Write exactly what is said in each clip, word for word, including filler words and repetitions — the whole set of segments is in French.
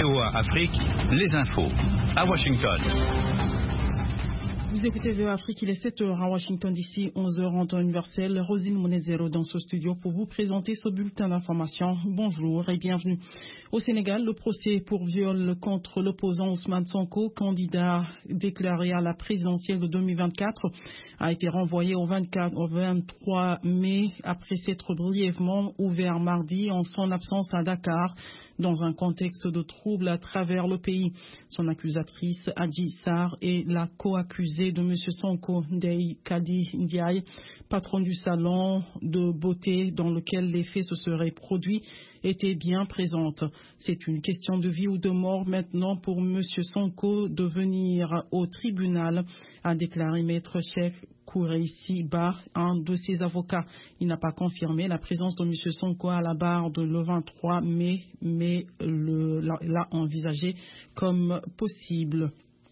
V O A Afrique, les infos. À Washington. Vous écoutez V O A Afrique, il est sept heures à Washington D C, onze heures en temps universel. Rosine Monezero dans ce studio pour vous présenter ce bulletin d'information. Bonjour et bienvenue. Au Sénégal, le procès pour viol contre l'opposant Ousmane Sonko, candidat déclaré à la présidentielle de deux mille vingt-quatre, a été renvoyé au, vingt-quatre, au vingt-trois mai après s'être brièvement ouvert mardi en son absence à Dakar, dans un contexte de troubles à travers le pays. Son accusatrice, Adji Sarr, est la co-accusée de M. Sonko, Ndeye Kadi Ndiaye, patron du salon de beauté dans lequel les faits se seraient produits, était bien présente. C'est une question de vie ou de mort maintenant pour M. Sonko de venir au tribunal, a déclaré Maître Cheikh Koureissi Ba, un de ses avocats. Il n'a pas confirmé la présence de M. Sonko à la barre de le vingt-trois mai, mais l'a envisagé comme possible.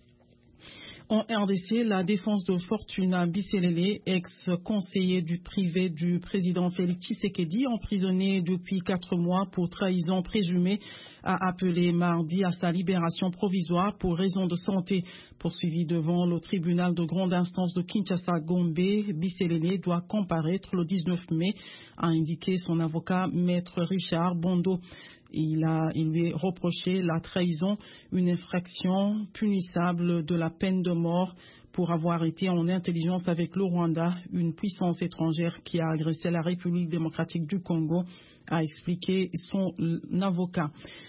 En R D C, la défense de Fortuna Bisselele, ex-conseiller du privé du président Félix Tshisekedi, emprisonné depuis quatre mois pour trahison présumée, a appelé mardi à sa libération provisoire pour raison de santé. Poursuivi devant le tribunal de grande instance de Kinshasa-Gombe, Bisselele doit comparaître le dix-neuf mai, a indiqué son avocat Maître Richard Bondo. Il, a, il lui est reproché la trahison, une infraction punissable de la peine de mort pour avoir été en intelligence avec le Rwanda, une puissance étrangère qui a agressé la République démocratique du Congo, a expliqué son avocat.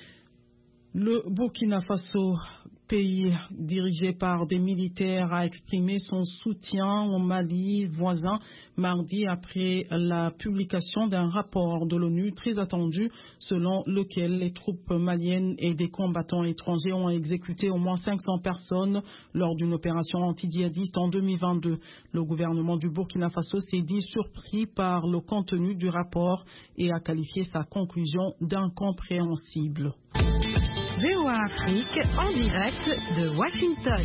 Le Burkina Faso, pays dirigé par des militaires, a exprimé son soutien au Mali voisin mardi après la publication d'un rapport de l'ONU très attendu selon lequel les troupes maliennes et des combattants étrangers ont exécuté au moins cinq cents personnes lors d'une opération anti-djihadiste en deux mille vingt-deux. Le gouvernement du Burkina Faso s'est dit surpris par le contenu du rapport et a qualifié sa conclusion d'incompréhensible. V O A Afrique en direct de Washington.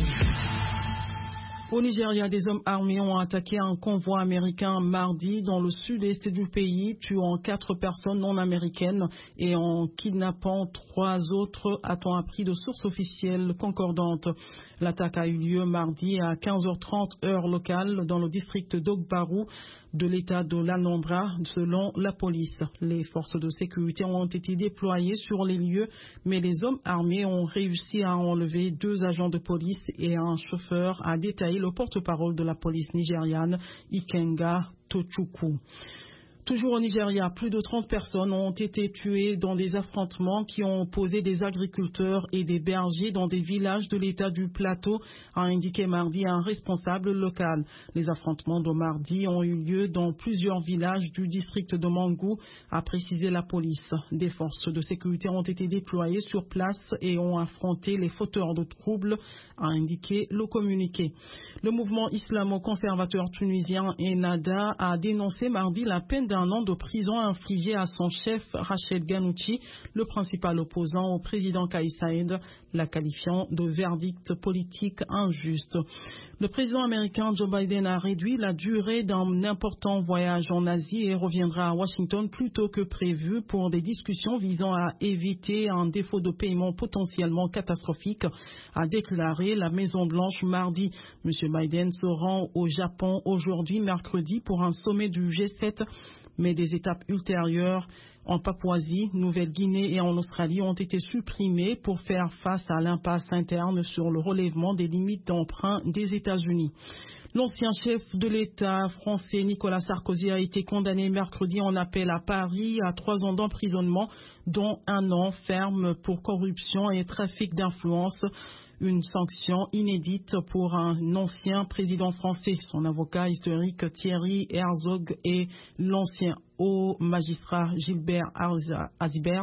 Au Nigeria, des hommes armés ont attaqué un convoi américain mardi dans le sud-est du pays, tuant quatre personnes non américaines et en kidnappant trois autres, a-t-on appris de sources officielles concordantes. L'attaque a eu lieu mardi à quinze heures trente heure locale dans le district d'Ogbaru de l'état de l'Anambra, selon la police. Les forces de sécurité ont été déployées sur les lieux, mais les hommes armés ont réussi à enlever deux agents de police et un chauffeur, a détaillé le porte-parole de la police nigériane, Ikenga Tochukwu. Toujours au Nigeria, plus de trente personnes ont été tuées dans des affrontements qui ont opposé des agriculteurs et des bergers dans des villages de l'état du Plateau, a indiqué mardi un responsable local. Les affrontements de mardi ont eu lieu dans plusieurs villages du district de Mangou, a précisé la police. Des forces de sécurité ont été déployées sur place et ont affronté les fauteurs de troubles, a indiqué le communiqué. Le mouvement islamo-conservateur tunisien Ennahda a dénoncé mardi la peine d'un un an de prison infligé à son chef Rached Ghannouchi, le principal opposant au président Kais Saied, la qualifiant de verdict politique injuste. Le président américain Joe Biden a réduit la durée d'un important voyage en Asie et reviendra à Washington plus tôt que prévu pour des discussions visant à éviter un défaut de paiement potentiellement catastrophique, a déclaré la Maison-Blanche mardi. M. Biden se rend au Japon aujourd'hui, mercredi, pour un sommet du G sept, mais des étapes ultérieures en Papouasie, Nouvelle-Guinée et en Australie ont été supprimées pour faire face à l'impasse interne sur le relèvement des limites d'emprunt des États-Unis. L'ancien chef de l'État français Nicolas Sarkozy a été condamné mercredi en appel à Paris à trois ans d'emprisonnement, dont un an ferme pour corruption et trafic d'influence. Une sanction inédite pour un ancien président français. Son avocat historique Thierry Herzog et l'ancien haut magistrat Gilbert Azibert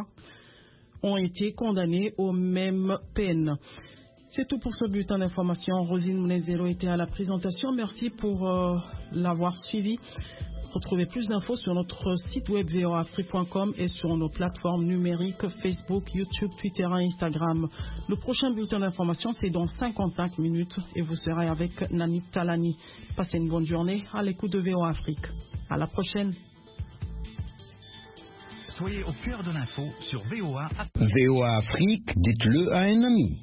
ont été condamnés aux mêmes peines. C'est tout pour ce bulletin d'information. Rosine Monezero était à la présentation. Merci pour euh, l'avoir suivi. Retrouvez plus d'infos sur notre site web v o a afrique point com et sur nos plateformes numériques Facebook, YouTube, Twitter et Instagram. Le prochain bulletin d'information, c'est dans cinquante-cinq minutes et vous serez avec Nani Talani. Passez une bonne journée à l'écoute de V O A Afrique. À la prochaine. Soyez au cœur de l'info sur V O A. V O A Afrique, dites-le à un ami.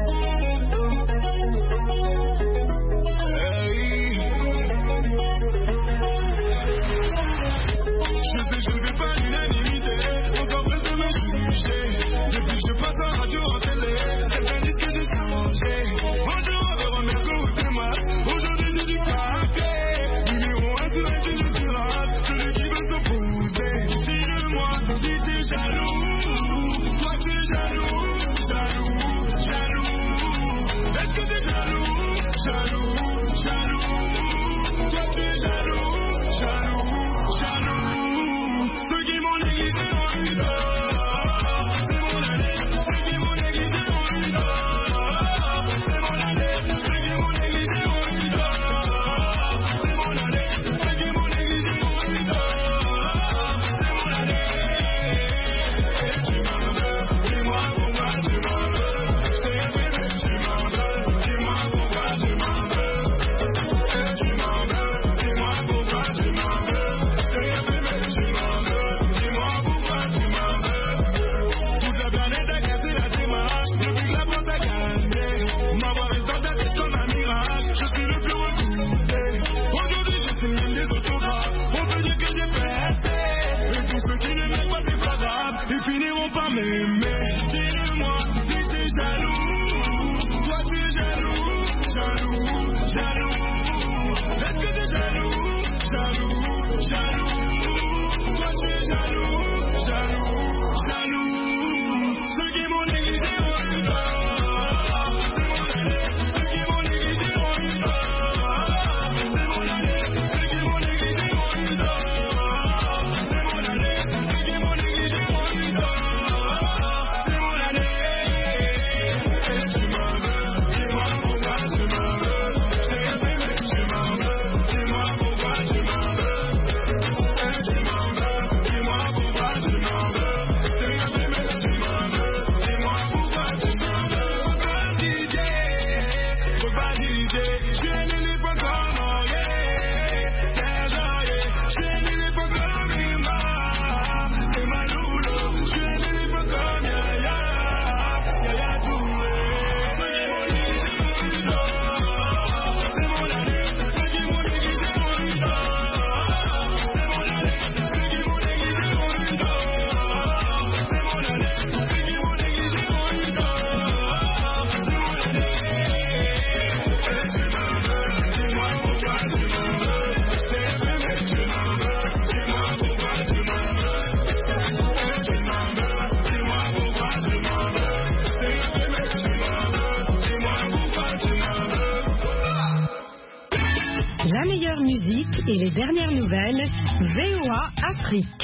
Je ne fais pas l'unanimité, on s'empresse de me juger. Depuis que je passe en radio, en télé, certains disent que j'ai changé. Bonjour, on va remettre écoutez-moi. Aujourd'hui j'ai du café. Numéro un, tu vas dire je suis rare. Celui qui veut s'opposer. Dis-le-moi si t'es jaloux. Toi t'es jaloux, jaloux, jaloux. Est-ce que t'es jaloux, jaloux, jaloux. Toi t'es jaloux, jaloux, jaloux. Ceux qui m'ont négligé ont eu tort. C'est mon année. Ceux qui m'ont négligé ont eu tort. C'est mon année. Ceux qui m'ont négligé ont eu tort. C'est mon année. Ceux qui m'ont négligé ont eu tort. C'est mon année. Et tu m'en veux. Dis-moi pourquoi tu m'en veux. Je t'ai aimé, tu m'en veux. Dis-moi pourquoi tu m'en veux. Et tu m'en veux. Dis-moi pourquoi tu m'en veux. Je t'ai aimé, tu m'en veux. Dis-moi pourquoi tu m'en veux. Toute la planète a cassé la démarche. Depuis que la France a gagné, m'avoir été en tête comme un mirage. Je suis le plus recruté. Aujourd'hui je signe même des autographes. On peut dire que j'ai percé. Et tous ceux qui ne m'aiment pas c'est pas grave. Ils finiront par m'aimer. Dis-le-moi si t'es jaloux. Toi t'es jaloux, jaloux, jaloux. Est-ce que t'es jaloux, jaloux, jaloux. Toi tu es jaloux, jaloux, jaloux. Ceux qui m'ont négligé ont eu tort. C'est mon année. Ceux qui m'ont négligé ont eu tort. C'est mon année. Ceux qui m'ont négligé ont eu tort. C'est mon année. Ceux qui m'ont négligé ont eu tort. C'est mon année. Et tu m'en veux. Dis-moi pourquoi tu m'en veux. Je t'ai aimé mais tu m'en veux. Dis-moi pourquoi tu m'en veux. Et tu m'en veux. Dis-moi pourquoi tu m'en veux. Je t'ai aimé mais tu m'en veux. Dis-moi pourquoi tu m'en veux. Faut pas d'idée, faut pas d'idée. Je suis un éléphant comme Aurier, Serge Aurier. Je suis un éléphant comme Emma, Emma Loulou. Je suis un éléphant comme Yaya, Yaya Touré. Ceux qui m'ont négligé ont eu tort. C'est mon année. Ceux qui m'ont négligé ont eu tort. C'est mon année. Ceux qui m'ont négligé ont eu tort. C'est mon année. Ceux qui m'ont négligé ont eu tort. C'est mon année. Et tu m'en veux. Dis-moi pourquoi tu m'en veux. Je t'ai aimé mais tu m'en veux. Dis-moi pourquoi tu m'en veux. Et tu m'en veux. Dis-moi pourquoi tu m'en veux. Je t'ai aimé mais tu m'en veux. Dis-moi pourquoi tu m'en veux. La meilleure musique et les dernières nouvelles, V O A Afrique.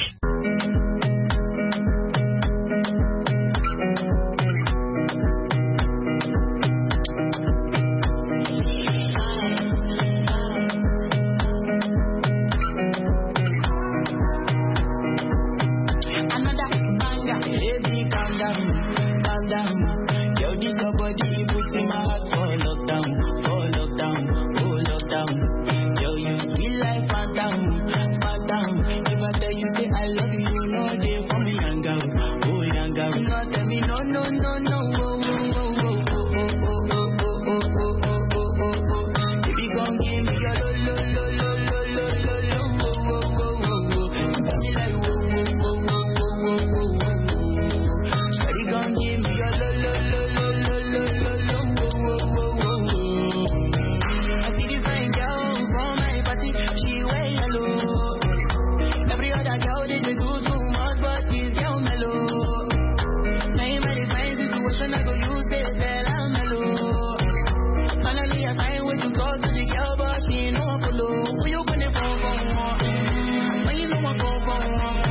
Another banger, baby, calm down, calm down. Yo, this your body puts in my heart for lockdown, for lockdown, for lockdown. Yo, you feel like phantom, phantom. If I tell you say I love you, you know they for me young girl, oh young girl. No tell me no, no, no, no, oh, oh, oh, oh, oh, oh, oh, oh, oh, oh, oh, oh, oh, oh. Baby, gon' give me your lo, lo, lo, lo, lo, lo, lo, lo, oh, oh, oh, oh, oh. You got me like whoa, whoa, whoa, whoa, whoa, whoa, whoa. Shawty gon' give me your lo, lo, lo, lo, lo, lo, lo, lo, oh, oh, oh, oh, oh. I see this fine girl from my party, she wear yellow. Every other girl they dey do too much, but this girl mellow. Now in my fine situation, I go use this tell her mellow. Finally I find way to talk to the girl, but she ain't no follow. Who you gonna phone for? Mm, when you know I phone for?